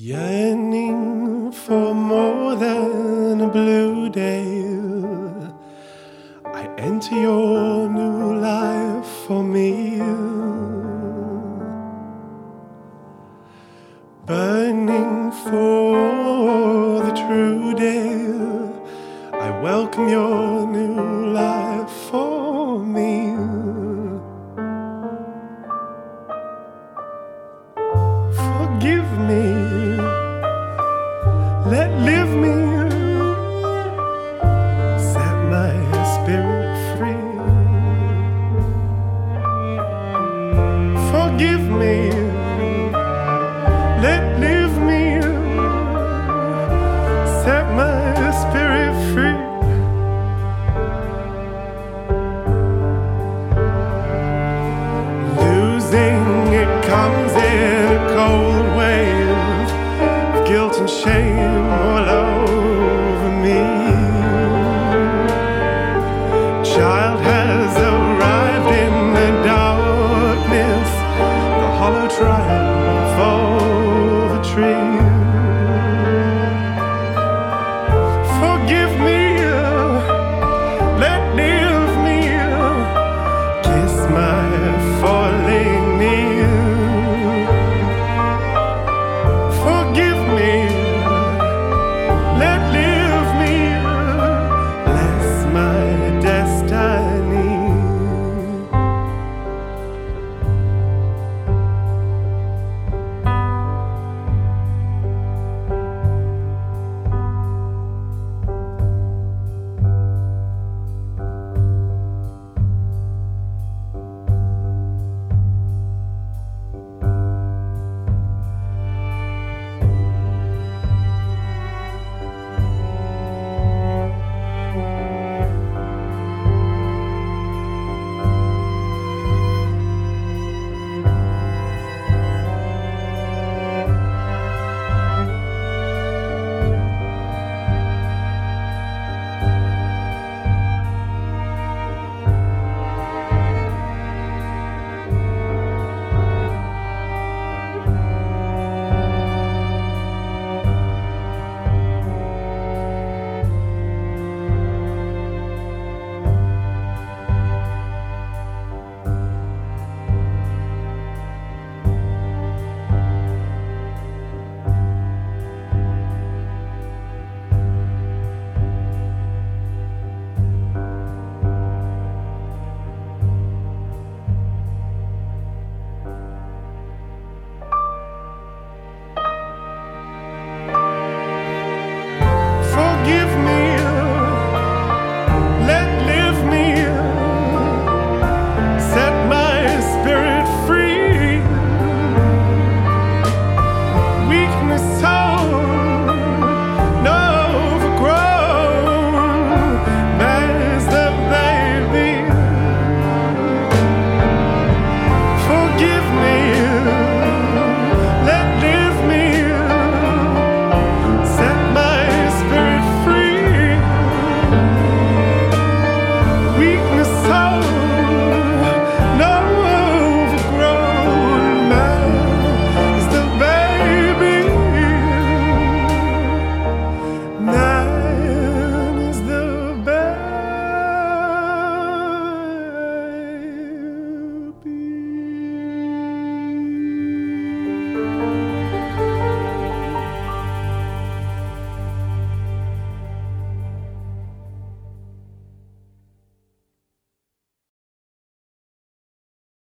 Yearning for more than a blue day, I enter your new life for me. Burning for the true day, I welcome your new life for me. Forgive me, let live me, set my spirit free. Forgive me, let live me, set my spirit free. Losing, it comes in a cold wave of guilt and shame all over me. Child has arrived in the darkness, the hollow triumph of a tree.